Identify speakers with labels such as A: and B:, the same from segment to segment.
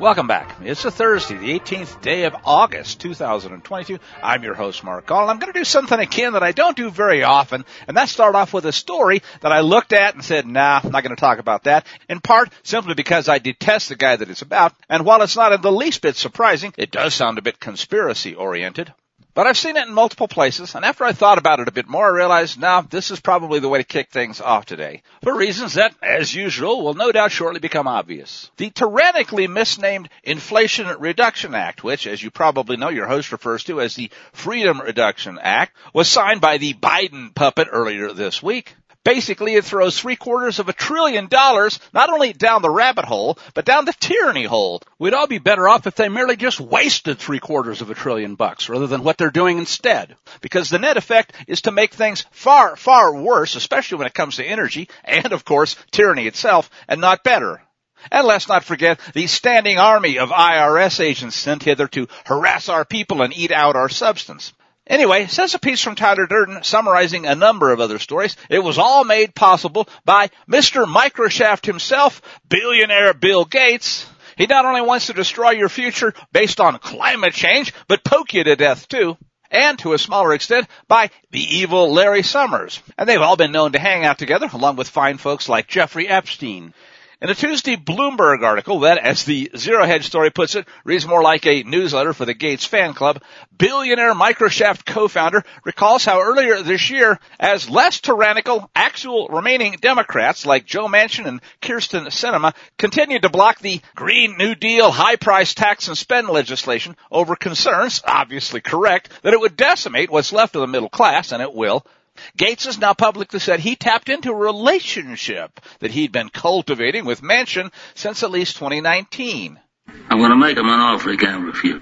A: Welcome back. It's a Thursday, the 18th day of August, 2022. I'm your host, Mark Gall. I'm going to do something again that I don't do very often, and that's start off with a story that I looked at and said, nah, I'm not going to talk about that, in part simply because I detest the guy that it's about, and while it's not in the least bit surprising, it does sound a bit conspiracy-oriented. But I've seen it in multiple places, and after I thought about it a bit more, I realized, now, this is probably the way to kick things off today, for reasons that, as usual, will no doubt shortly become obvious. The tyrannically misnamed Inflation Reduction Act, which, as you probably know, your host refers to as the Freedom Reduction Act, was signed by the Biden puppet earlier this week. Basically, it throws $750 billion not only down the rabbit hole, but down the tyranny hole. We'd all be better off if they merely just wasted $750 billion rather than what they're doing instead. Because the net effect is to make things far, far worse, especially when it comes to energy and, of course, tyranny itself, and not better. And let's not forget the standing army of IRS agents sent hither to harass our people and eat out our substance. Anyway, says a piece from Tyler Durden summarizing a number of other stories. It was all made possible by Mr. Microshaft himself, billionaire Bill Gates. He not only wants to destroy your future based on climate change, but poke you to death too. And to a smaller extent by the evil Larry Summers. And they've all been known to hang out together along with fine folks like Jeffrey Epstein. In a Tuesday Bloomberg article that, as the Zero Hedge story puts it, reads more like a newsletter for the Gates fan club, billionaire Microshaft co-founder recalls how earlier this year, as less tyrannical, actual remaining Democrats like Joe Manchin and Kyrsten Sinema continued to block the Green New Deal high-price tax and spend legislation over concerns, obviously correct, that it would decimate what's left of the middle class, and it will. Gates has now publicly said he tapped into a relationship that he'd been cultivating with Manchin since at least 2019.
B: I'm going to make him an offer he can't refuse.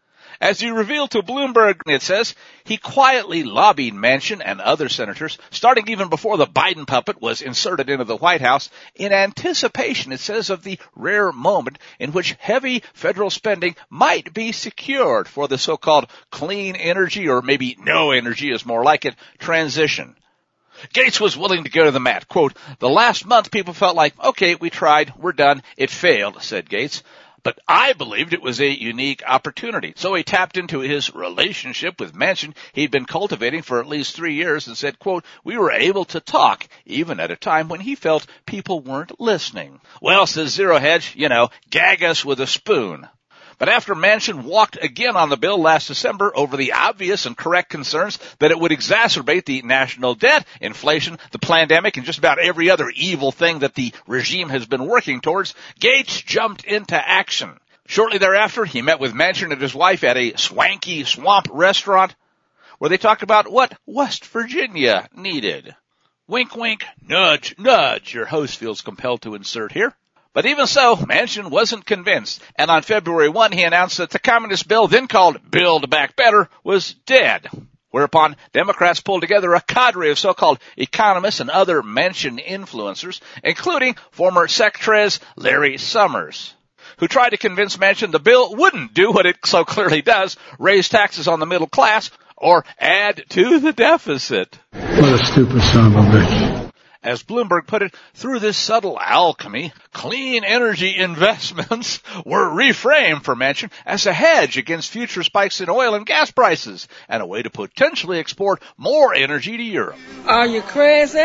A: As he revealed to Bloomberg, it says, he quietly lobbied Manchin and other senators, starting even before the Biden puppet was inserted into the White House, in anticipation, it says, of the rare moment in which heavy federal spending might be secured for the so-called clean energy, or maybe no energy is more like it, transition. Gates was willing to go to the mat. Quote, the last month people felt like, okay, we tried, we're done, it failed, said Gates. But I believed it was a unique opportunity. So he tapped into his relationship with Manchin he'd been cultivating for at least 3 years and said, quote, we were able to talk even at a time when he felt people weren't listening. Well, says Zero Hedge, gag us with a spoon. But after Manchin walked again on the bill last December over the obvious and correct concerns that it would exacerbate the national debt, inflation, the pandemic, and just about every other evil thing that the regime has been working towards, Gates jumped into action. Shortly thereafter, he met with Manchin and his wife at a swanky swamp restaurant where they talked about what West Virginia needed. Wink, wink, nudge, nudge, your host feels compelled to insert here. But even so, Manchin wasn't convinced, and on February 1, he announced that the communist bill, then called Build Back Better, was dead. Whereupon Democrats pulled together a cadre of so-called economists and other Manchin influencers, including former Secretary Larry Summers, who tried to convince Manchin the bill wouldn't do what it so clearly does, raise taxes on the middle class, or add to the deficit.
C: What a stupid son of a bitch.
A: As Bloomberg put it, through this subtle alchemy, clean energy investments were reframed for Manchin as a hedge against future spikes in oil and gas prices and a way to potentially export more energy to Europe.
D: Are you crazy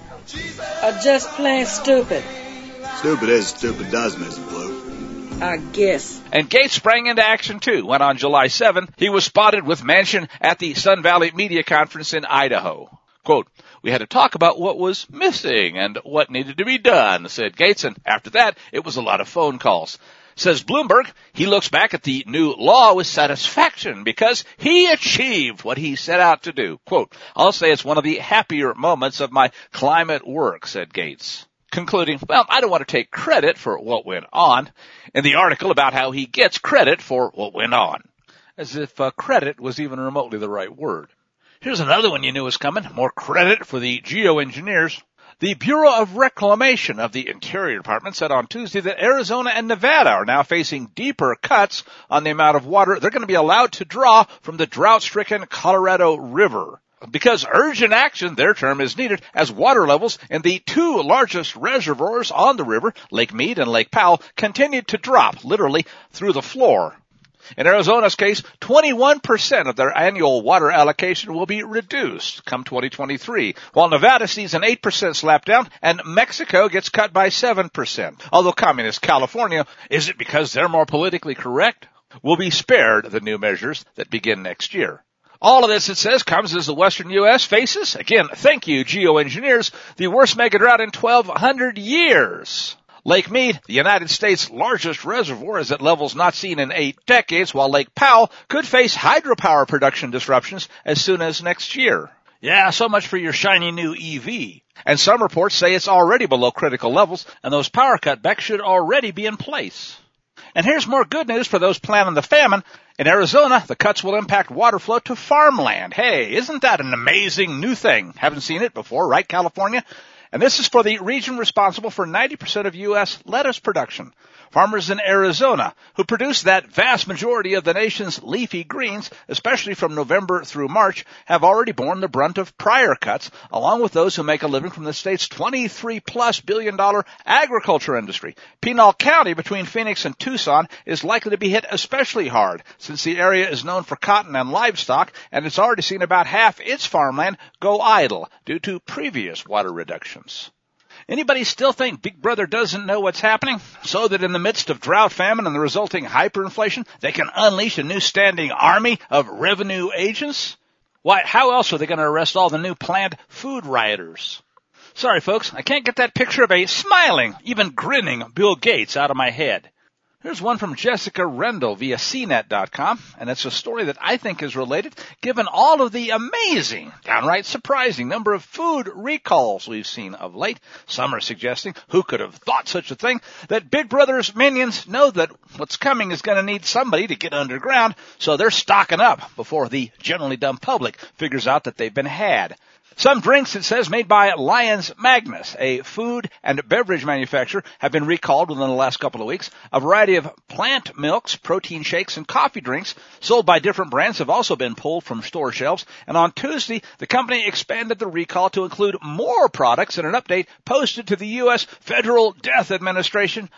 D: or just plain stupid?
E: Stupid is stupid does, Miss Blue.
D: I guess.
A: And Gates sprang into action too when on July 7th he was spotted with Manchin at the Sun Valley Media Conference in Idaho. Quote, we had to talk about what was missing and what needed to be done, said Gates, and after that, it was a lot of phone calls. Says Bloomberg, he looks back at the new law with satisfaction because he achieved what he set out to do. Quote, I'll say it's one of the happier moments of my climate work, said Gates. Concluding, well, I don't want to take credit for what went on in the article about how he gets credit for what went on. As if credit was even remotely the right word. Here's another one you knew was coming. More credit for the geoengineers. The Bureau of Reclamation of the Interior Department said on Tuesday that Arizona and Nevada are now facing deeper cuts on the amount of water they're going to be allowed to draw from the drought-stricken Colorado River. Because urgent action, their term, is needed as water levels in the two largest reservoirs on the river, Lake Mead and Lake Powell, continue to drop, literally through the floor. In Arizona's case, 21% of their annual water allocation will be reduced come 2023, while Nevada sees an 8% slap down and Mexico gets cut by 7%. Although communist California, is it because they're more politically correct, will be spared the new measures that begin next year. All of this, it says, comes as the western U.S. faces, again, thank you, geoengineers, the worst mega drought in 1,200 years. Lake Mead, the United States' largest reservoir, is at levels not seen in 8 decades, while Lake Powell could face hydropower production disruptions as soon as next year. Yeah, so much for your shiny new EV. And some reports say it's already below critical levels, and those power cutbacks should already be in place. And here's more good news for those planning the famine. In Arizona, the cuts will impact water flow to farmland. Hey, isn't that an amazing new thing? Haven't seen it before, right, California? And this is for the region responsible for 90% of U.S. lettuce production. Farmers in Arizona, who produce that vast majority of the nation's leafy greens, especially from November through March, have already borne the brunt of prior cuts, along with those who make a living from the state's $23+ billion agriculture industry. Pinal County, between Phoenix and Tucson, is likely to be hit especially hard, since the area is known for cotton and livestock, and it's already seen about half its farmland go idle due to previous water reductions. Anybody still think Big Brother doesn't know what's happening? So that in the midst of drought, famine, and the resulting hyperinflation, they can unleash a new standing army of revenue agents? Why, how else are they going to arrest all the new planned food rioters? Sorry, folks, I can't get that picture of a smiling, even grinning Bill Gates out of my head. Here's one from Jessica Rendell via CNET.com, and it's a story that I think is related, given all of the amazing, downright surprising number of food recalls we've seen of late. Some are suggesting, who could have thought such a thing, that Big Brother's minions know that what's coming is going to need somebody to get underground, so they're stocking up before the generally dumb public figures out that they've been had. Some drinks, it says, made by Lyons Magnus, a food and beverage manufacturer, have been recalled within the last couple of weeks. A variety of plant milks, protein shakes, and coffee drinks sold by different brands have also been pulled from store shelves. And on Tuesday, the company expanded the recall to include more products in an update posted to the U.S. Federal Death Administration,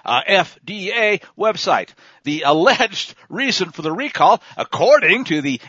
A: FDA, website. The alleged reason for the recall, according to the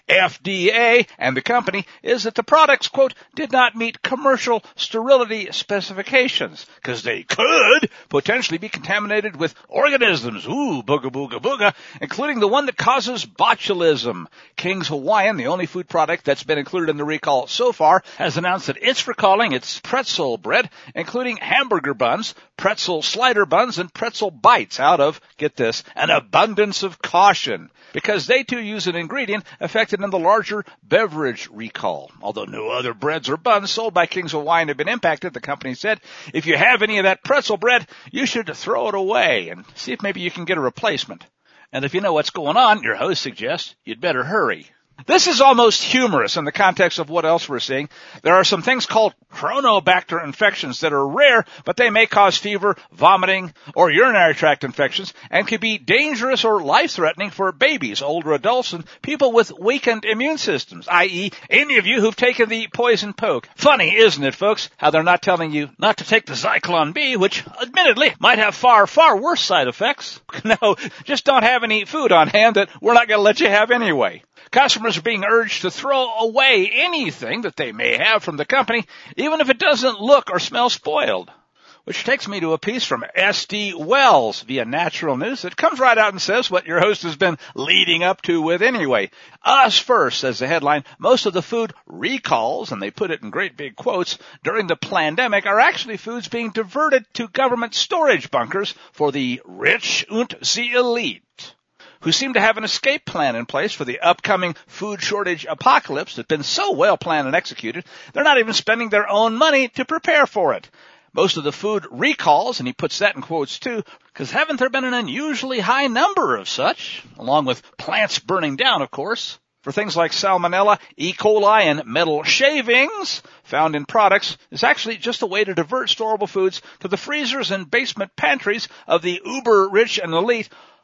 A: FDA and the company, is that the products, quote, did not meet commercial sterility specifications, because they could potentially be contaminated with organisms, booga booga booga, including the one that causes botulism. King's Hawaiian, the only food product that's been included in the recall so far, has announced that it's recalling its pretzel bread, including hamburger buns, pretzel slider buns, and pretzel bites out of, get this, an abundance of caution, because they too use an ingredient affected in the larger beverage recall. Although no other breads or buns sold by King's Hawaiian have been impacted, the company said, if you have any of that pretzel bread, you should throw it away and see if maybe you can get a replacement. And if you know what's going on, your host suggests you'd better hurry. This is almost humorous in the context of what else we're seeing. There are some things called chronobacter infections that are rare, but they may cause fever, vomiting, or urinary tract infections, and can be dangerous or life-threatening for babies, older adults, and people with weakened immune systems, i.e., any of you who've taken the poison poke. Funny, isn't it, folks, how they're not telling you not to take the Zyklon B, which, admittedly, might have far, far worse side effects. No, just don't have any food on hand that we're not going to let you have anyway. Customers are being urged to throw away anything that they may have from the company, even if it doesn't look or smell spoiled. Which takes me to a piece from S.D. Wells via Natural News that comes right out and says what your host has been leading up to with anyway. Us first, says the headline. Most of the food recalls, and they put it in great big quotes, during the pandemic are actually foods being diverted to government storage bunkers for the rich und the elite, who seem to have an escape plan in place for the upcoming food shortage apocalypse that's been so well planned and executed, they're not even spending their own money to prepare for it. Most of the food recalls, and he puts that in quotes too, because haven't there been an unusually high number of such, along with plants burning down, of course, for things like Salmonella, E. coli, and metal shavings found in products is actually just a way to divert storable foods to the freezers and basement pantries of the uber-rich and elite,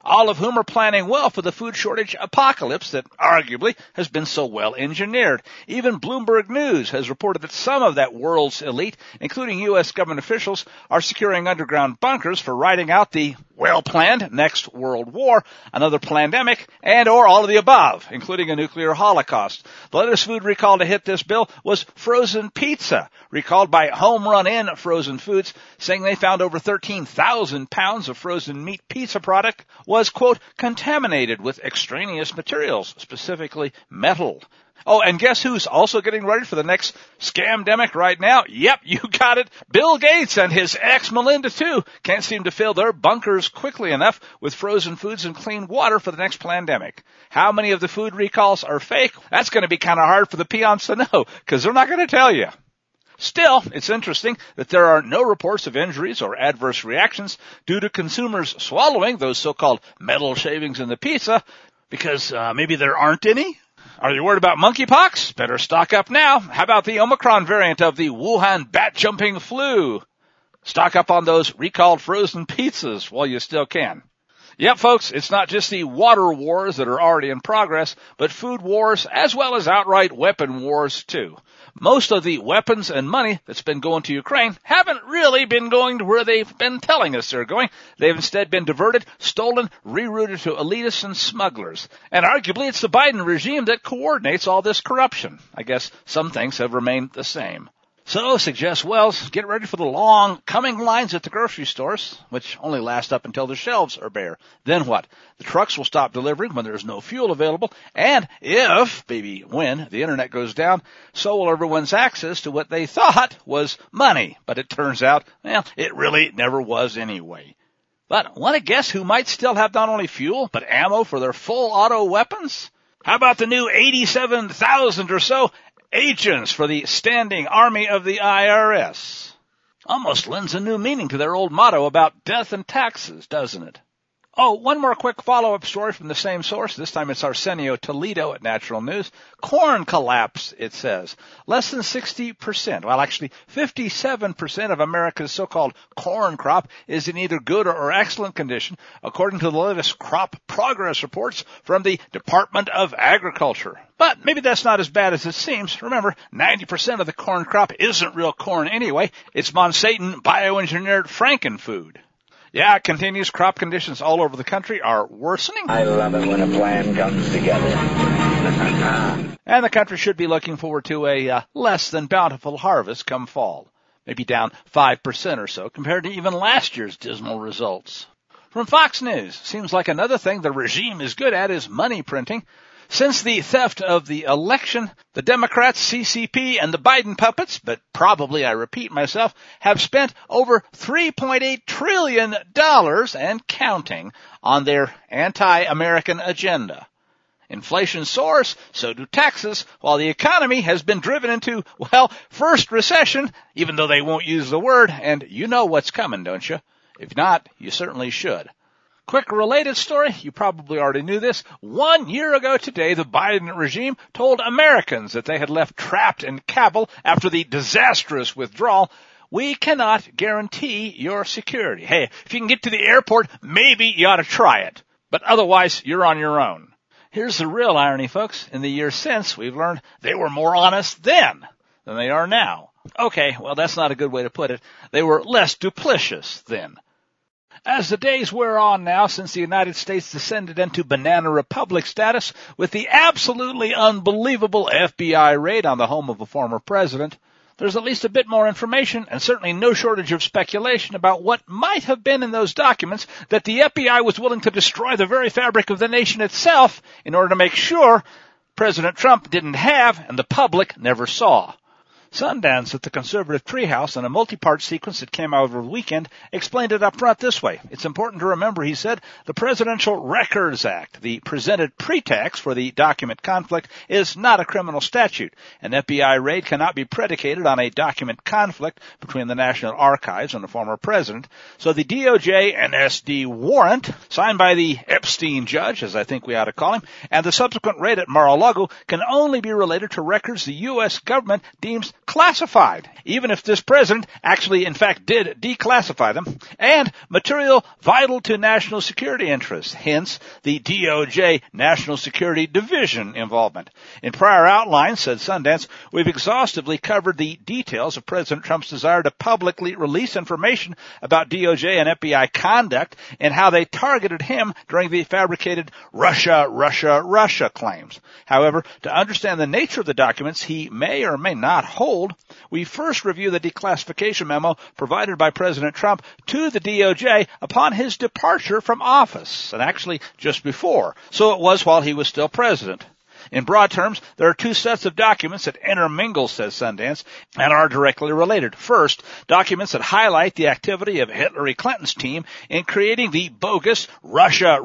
A: all of whom are planning well for the food shortage apocalypse that arguably has been so well engineered. Even Bloomberg News has reported that some of that world's elite, including U.S. government officials, are securing underground bunkers for riding out the well-planned next world war, another pandemic, and or all of the above, including a nuclear holocaust. The latest food recall to hit this bill was frozen pizza, recalled by Home Run Inn Frozen Foods, saying they found over 13,000 pounds of frozen meat pizza product was, quote, contaminated with extraneous materials, specifically metal. Oh, and guess who's also getting ready for the next scamdemic right now? Yep, you got it. Bill Gates and his ex Melinda, too, can't seem to fill their bunkers quickly enough with frozen foods and clean water for the next pandemic. How many of the food recalls are fake? That's going to be kind of hard for the peons to know, because they're not going to tell you. Still, it's interesting that there are no reports of injuries or adverse reactions due to consumers swallowing those so-called metal shavings in the pizza, because maybe there aren't any. Are you worried about monkeypox? Better stock up now. How about the Omicron variant of the Wuhan bat-jumping flu? Stock up on those recalled frozen pizzas while you still can. Yep, folks, it's not just the water wars that are already in progress, but food wars as well as outright weapon wars, too. Most of the weapons and money that's been going to Ukraine haven't really been going to where they've been telling us they're going. They've instead been diverted, stolen, rerouted to elitists and smugglers. And arguably it's the Biden regime that coordinates all this corruption. I guess some things have remained the same. So, suggests Wells, get ready for the long coming lines at the grocery stores, which only last up until the shelves are bare. Then what? The trucks will stop delivering when there's no fuel available, and if, maybe when, the internet goes down, so will everyone's access to what they thought was money. But it turns out, well, it really never was anyway. But want to guess who might still have not only fuel, but ammo for their full auto weapons? How about the new 87,000 or so agents for the standing army of the IRS? Almost lends a new meaning to their old motto about death and taxes, doesn't it? Oh, one more quick follow-up story from the same source. This time it's Arsenio Toledo at Natural News. Corn collapse, it says. Less than 60%, well actually 57% of America's so-called corn crop is in either good or excellent condition, according to the latest crop progress reports from the Department of Agriculture. But maybe that's not as bad as it seems. Remember, 90% of the corn crop isn't real corn anyway. It's Monsanto bioengineered frankenfood. Yeah, it continues. Crop conditions all over the country are worsening.
F: I love it when a plan comes together.
A: And the country should be looking forward to a less than bountiful harvest come fall. Maybe down 5% or so compared to even last year's dismal results. From Fox News, seems like another thing the regime is good at is money printing. Since the theft of the election, the Democrats, CCP, and the Biden puppets, but probably I repeat myself, have spent over $3.8 trillion and counting on their anti-American agenda. Inflation soars, so do taxes, while the economy has been driven into, well, first recession, even though they won't use the word, and you know what's coming, don't you? If not, you certainly should. Quick related story, you probably already knew this. 1 year ago today, the Biden regime told Americans that they had left trapped in Kabul after the disastrous withdrawal. We cannot guarantee your security. Hey, if you can get to the airport, maybe you ought to try it. But otherwise, you're on your own. Here's the real irony, folks. In the years since, we've learned they were more honest then than they are now. Okay, well, that's not a good way to put it. They were less duplicitous then. As the days wear on now, since the United States descended into banana republic status with the absolutely unbelievable FBI raid on the home of a former president, there's at least a bit more information and certainly no shortage of speculation about what might have been in those documents that the FBI was willing to destroy the very fabric of the nation itself in order to make sure President Trump didn't have and the public never saw. Sundance at the conservative treehouse in a multi-part sequence that came out over the weekend explained it up front this way. It's important to remember, he said, the Presidential Records Act, the presented pretext for the document conflict, is not a criminal statute. An FBI raid cannot be predicated on a document conflict between the National Archives and the former president. So the DOJ NSD warrant, signed by the Epstein judge, as I think we ought to call him, and the subsequent raid at Mar-a-Lago can only be related to records the U.S. government deems classified, even if this president actually in fact did declassify them, and material vital to national security interests, hence the DOJ National Security Division involvement. In prior outlines, said Sundance, we've exhaustively covered the details of President Trump's desire to publicly release information about DOJ and FBI conduct and how they targeted him during the fabricated Russia claims. However, to understand the nature of the documents he may or may not hold, we first review the declassification memo provided by President Trump to the DOJ upon his departure from office, and actually just before. So it was while he was still president. In broad terms, there are two sets of documents that intermingle, says Sundance, and are directly related. First, documents that highlight the activity of Hillary Clinton's team in creating the bogus Russia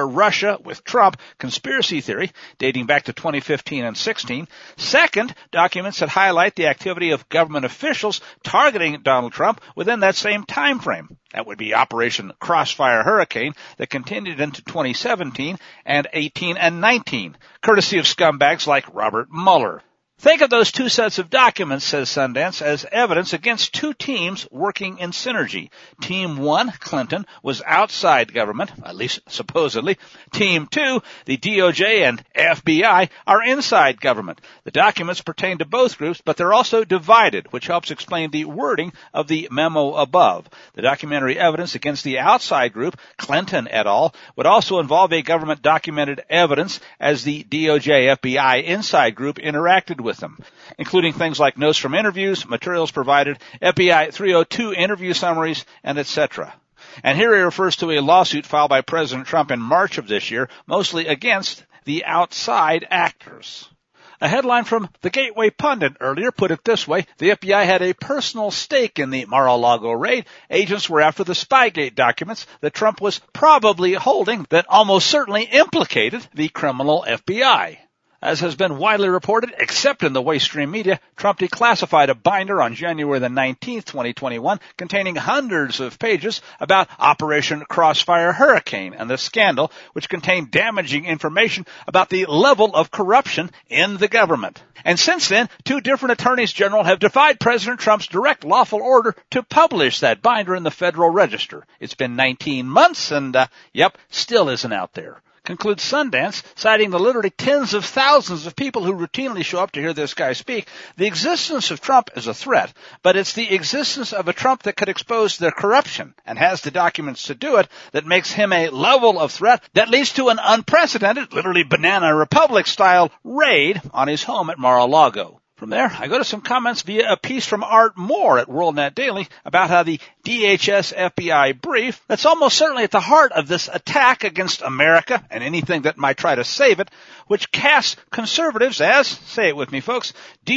A: with Trump conspiracy theory dating back to 2015 and 16. Second, documents that highlight the activity of government officials targeting Donald Trump within that same time frame. That would be Operation Crossfire Hurricane that continued into 2017 and 18 and 19, courtesy of scumbags like Robert Mueller. Think of those two sets of documents, says Sundance, as evidence against two teams working in synergy. Team 1, Clinton, was outside government, at least supposedly. Team 2, the DOJ and FBI, are inside government. The documents pertain to both groups, but they're also divided, which helps explain the wording of the memo above. The documentary evidence against the outside group, Clinton et al., would also involve a government-documented evidence as the DOJ-FBI inside group interacted with them, including things like notes from interviews, materials provided, FBI 302 interview summaries, and etc. And here he refers to a lawsuit filed by President Trump in March of this year, mostly against the outside actors. A headline from the Gateway Pundit earlier put it this way: the FBI had a personal stake in the Mar-a-Lago raid. Agents were after the Spygate documents that Trump was probably holding that almost certainly implicated the criminal FBI. As has been widely reported, except in the Waystream media, Trump declassified a binder on January the 19th, 2021, containing hundreds of pages about Operation Crossfire Hurricane and the scandal, which contained damaging information about the level of corruption in the government. And since then, two different attorneys general have defied President Trump's direct lawful order to publish that binder in the Federal Register. It's been 19 months and, still isn't out there. Concludes Sundance, citing the literally tens of thousands of people who routinely show up to hear this guy speak. The existence of Trump is a threat, but it's the existence of a Trump that could expose their corruption and has the documents to do it that makes him a level of threat that leads to an unprecedented, literally Banana Republic-style raid on his home at Mar-a-Lago. From there, I go to some comments via a piece from Art Moore at WorldNet Daily about how the DHS FBI brief that's almost certainly at the heart of this attack against America and anything that might try to save it, which casts conservatives as, say it with me folks,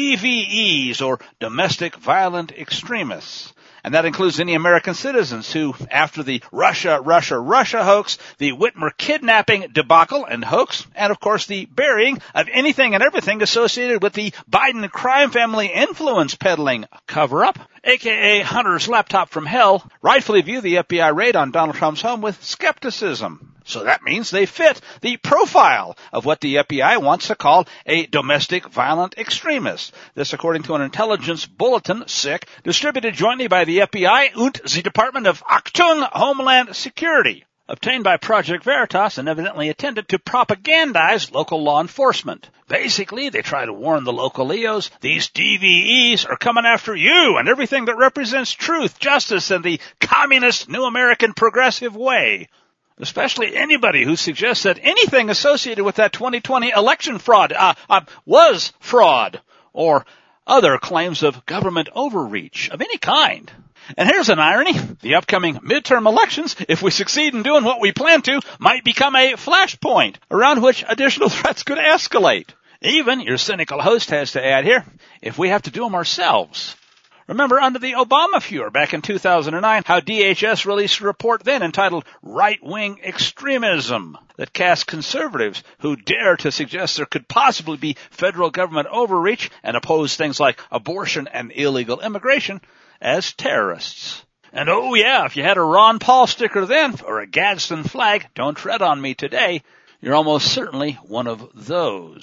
A: DVEs or domestic violent extremists. And that includes any American citizens who, after the Russia hoax, the Whitmer kidnapping debacle and hoax, and of course the burying of anything and everything associated with the Biden crime family influence peddling cover-up, aka Hunter's laptop from hell, rightfully view the FBI raid on Donald Trump's home with skepticism. So that means they fit the profile of what the FBI wants to call a domestic violent extremist. This according to an intelligence bulletin, SIC, distributed jointly by the FBI und the Department of Achtung Homeland Security, obtained by Project Veritas and evidently intended to propagandize local law enforcement. Basically, they try to warn the local Leos, these DVEs are coming after you and everything that represents truth, justice, and the communist New American Progressive Way. Especially anybody who suggests that anything associated with that 2020 election fraud was fraud, or other claims of government overreach of any kind. And here's an irony. The upcoming midterm elections, if we succeed in doing what we plan to, might become a flashpoint around which additional threats could escalate. Even, your cynical host has to add here, if we have to do them ourselves. Remember under the Obama furor back in 2009 how DHS released a report then entitled Right-Wing Extremism that cast conservatives who dare to suggest there could possibly be federal government overreach and oppose things like abortion and illegal immigration as terrorists. And oh yeah, if you had a Ron Paul sticker then or a Gadsden flag, don't tread on me today, you're almost certainly one of those.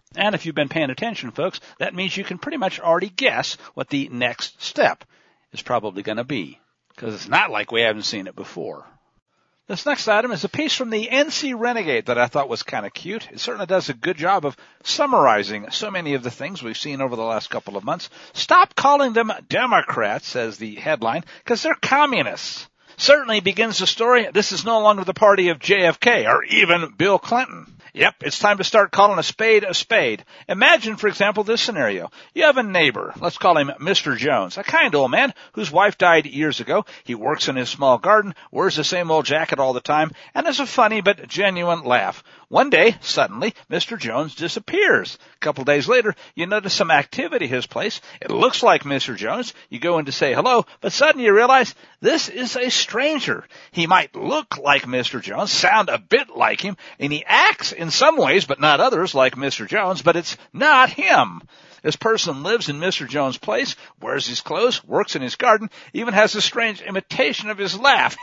A: And if you've been paying attention, folks, that means you can pretty much already guess what the next step is probably going to be, because it's not like we haven't seen it before. This next item is a piece from the NC Renegade that I thought was kind of cute. It certainly does a good job of summarizing so many of the things we've seen over the last couple of months. Stop calling them Democrats, says the headline, because they're communists. Certainly begins the story, this is no longer the party of JFK or even Bill Clinton. Yep, it's time to start calling a spade a spade. Imagine, for example, this scenario. You have a neighbor, let's call him Mr. Jones, a kind old man whose wife died years ago. He works in his small garden, wears the same old jacket all the time, and has a funny but genuine laugh. One day, suddenly, Mr. Jones disappears. A couple days later, you notice some activity at his place. It looks like Mr. Jones. You go in to say hello, but suddenly you realize this is a stranger. He might look like Mr. Jones, sound a bit like him, and he acts in some ways, but not others, like Mr. Jones, but it's not him. This person lives in Mr. Jones' place, wears his clothes, works in his garden, even has a strange imitation of his laugh.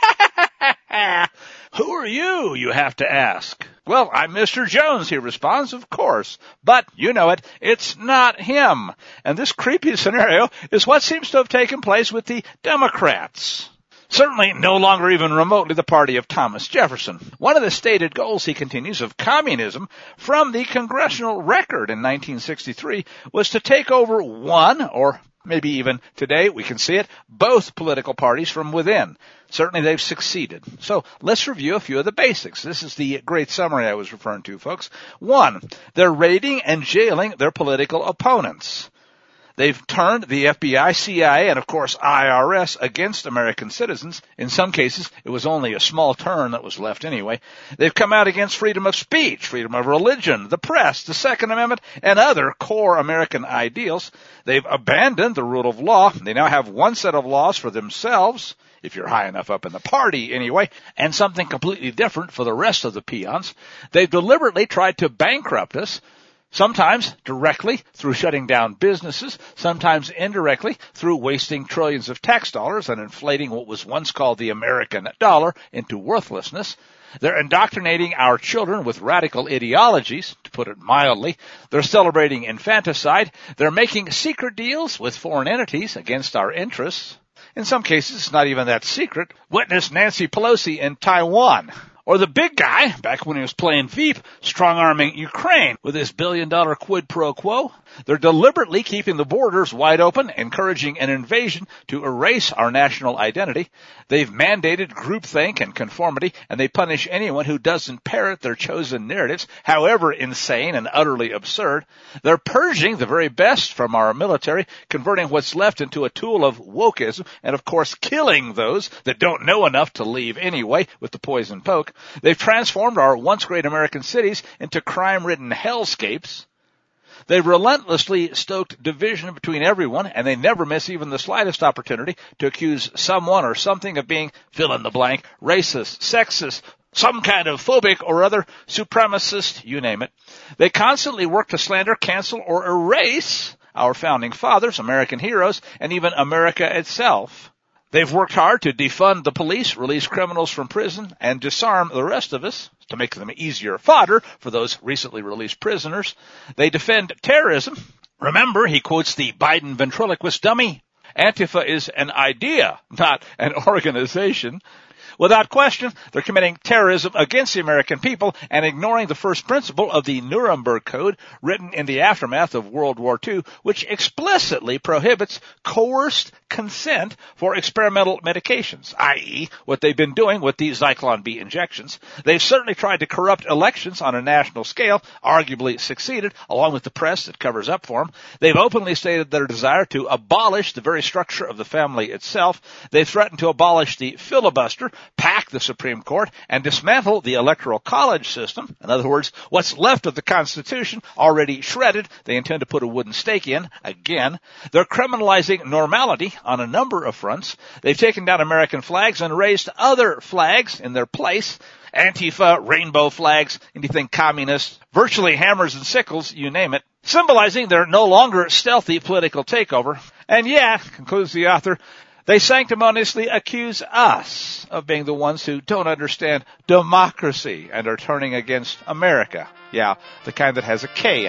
A: Who are you, you have to ask? Well, I'm Mr. Jones, he responds, of course. But, you know it, it's not him. And this creepy scenario is what seems to have taken place with the Democrats. Certainly no longer even remotely the party of Thomas Jefferson. One of the stated goals, he continues, of communism from the congressional record in 1963 was to take over one, or maybe even today, we can see it, both political parties from within. Certainly they've succeeded. So let's review a few of the basics. This is the great summary I was referring to, folks. 1, they're raiding and jailing their political opponents. They've turned the FBI, CIA, and of course IRS against American citizens. In some cases, it was only a small turn that was left anyway. They've come out against freedom of speech, freedom of religion, the press, the Second Amendment, and other core American ideals. They've abandoned the rule of law. They now have one set of laws for themselves, if you're high enough up in the party anyway, and something completely different for the rest of the peons. They've deliberately tried to bankrupt us, sometimes directly through shutting down businesses, sometimes indirectly through wasting trillions of tax dollars and inflating what was once called the American dollar into worthlessness. They're indoctrinating our children with radical ideologies, to put it mildly. They're celebrating infanticide. They're making secret deals with foreign entities against our interests. In some cases, it's not even that secret. Witness Nancy Pelosi in Taiwan. Or the big guy, back when he was playing Veep, strong-arming Ukraine with his billion-dollar quid pro quo. They're deliberately keeping the borders wide open, encouraging an invasion to erase our national identity. They've mandated groupthink and conformity, and they punish anyone who doesn't parrot their chosen narratives, however insane and utterly absurd. They're purging the very best from our military, converting what's left into a tool of wokeism, and of course killing those that don't know enough to leave anyway with the poison poke. They've transformed our once great American cities into crime-ridden hellscapes. They've relentlessly stoked division between everyone, and they never miss even the slightest opportunity to accuse someone or something of being, fill in the blank, racist, sexist, some kind of phobic or other supremacist, you name it. They constantly work to slander, cancel, or erase our founding fathers, American heroes, and even America itself. They've worked hard to defund the police, release criminals from prison, and disarm the rest of us to make them easier fodder for those recently released prisoners. They defend terrorism. Remember, he quotes the Biden ventriloquist dummy. Antifa is an idea, not an organization. Without question, they're committing terrorism against the American people and ignoring the first principle of the Nuremberg Code written in the aftermath of World War II, which explicitly prohibits coerced consent for experimental medications, i.e. what they've been doing with the Zyklon B injections. They've certainly tried to corrupt elections on a national scale, arguably succeeded, along with the press that covers up for them. They've openly stated their desire to abolish the very structure of the family itself. They've threatened to abolish the filibuster, pack the Supreme Court, and dismantle the Electoral College system. In other words, what's left of the Constitution, already shredded, they intend to put a wooden stake in, again. They're criminalizing normality on a number of fronts. They've taken down American flags and raised other flags in their place. Antifa, rainbow flags, anything communist, virtually hammers and sickles, you name it, symbolizing their no longer stealthy political takeover. And yeah, concludes the author, they sanctimoniously accuse us of being the ones who don't understand democracy and are turning against America. Yeah, the kind that has a K in it.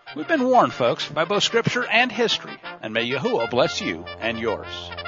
A: We've been warned, folks, by both Scripture and history, and may Yahuwah bless you and yours.